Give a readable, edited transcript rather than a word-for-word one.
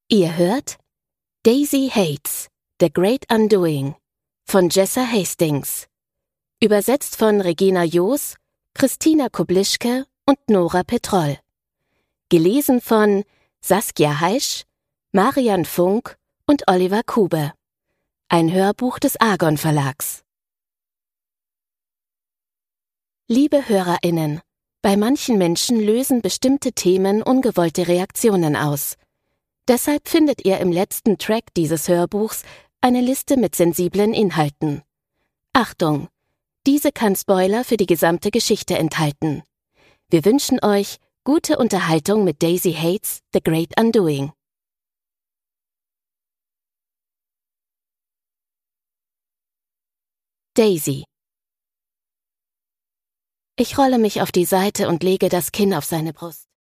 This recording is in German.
Ihr hört Daisy Hates, The Great Undoing von Jessa Hastings. Übersetzt von Regina Joos, Christina Koblischke und Nora Petroll. Gelesen von Saskia Heisch, Marian Funk und Oliver Kube. Ein Hörbuch des Argon Verlags. Liebe HörerInnen, bei manchen Menschen lösen bestimmte Themen ungewollte Reaktionen aus. Deshalb findet ihr im letzten Track dieses Hörbuchs eine Liste mit sensiblen Inhalten. Achtung! Diese kann Spoiler für die gesamte Geschichte enthalten. Wir wünschen euch gute Unterhaltung mit Daisy Hates, The Great Undoing. Daisy. Ich rolle mich auf die Seite und lege das Kinn auf seine Brust.